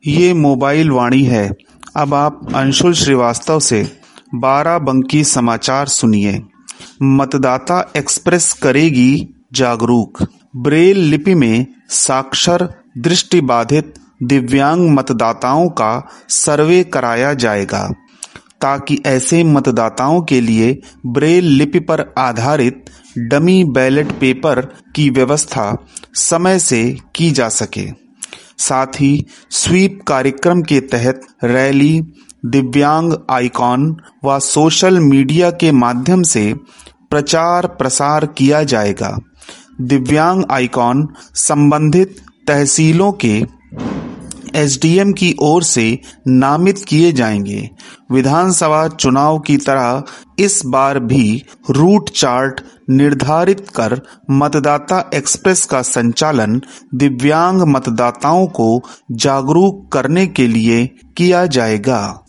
ये मोबाइल वाणी है। अब आप अंशुल श्रीवास्तव से बाराबंकी समाचार सुनिए। मतदाता एक्सप्रेस करेगी जागरूक। ब्रेल लिपि में साक्षर दृष्टिबाधित दिव्यांग मतदाताओं का सर्वे कराया जाएगा, ताकि ऐसे मतदाताओं के लिए ब्रेल लिपि पर आधारित डमी बैलेट पेपर की व्यवस्था समय से की जा सके। साथ ही स्वीप कार्यक्रम के तहत रैली, दिव्यांग आइकॉन व सोशल मीडिया के माध्यम से प्रचार प्रसार किया जाएगा। दिव्यांग आइकॉन संबंधित तहसीलों के एसडीएम की ओर से नामित किए जाएंगे। विधानसभा चुनाव की तरह इस बार भी रूट चार्ट निर्धारित कर मतदाता एक्सप्रेस का संचालन दिव्यांग मतदाताओं को जागरूक करने के लिए किया जाएगा।